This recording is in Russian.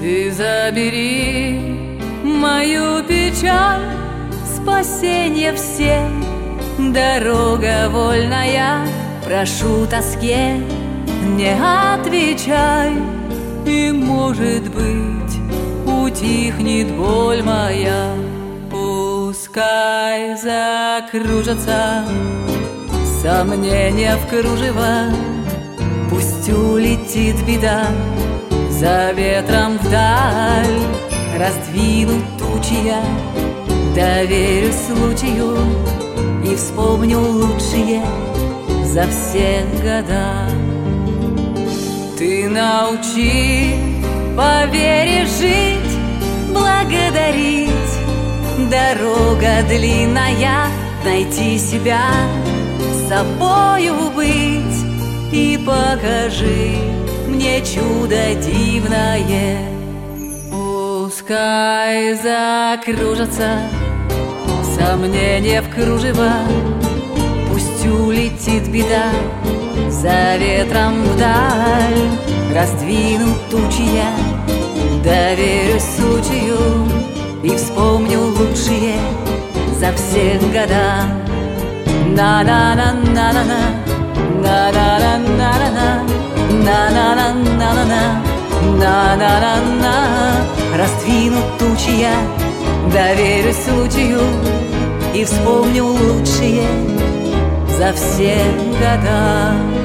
Ты забери мою печаль, спасенье всем, дорога вольная, прошу тоске, не отвечай, и, может быть, утихнет боль моя. Пускай закружатся сомнения в кружево, пусть улетит беда за ветром вдаль. Раздвину тучи я, доверюсь случаю и вспомню лучшие за все года. Ты научи по вере жить, благодарить. Дорога длинная, найти себя, собою быть. И покажи мне чудо дивное. Пускай закружатся сомнения в кружево, пусть улетит беда за ветром вдаль. Раздвину тучи я, доверюсь случаю и вспомню лучшие за все года. На-на-на-на-на-на, на-на-на-на-на-на, на-на-на-на-на-на, на-на-на-на. Раздвину тучи я, доверюсь случаю и вспомню лучшие за все года.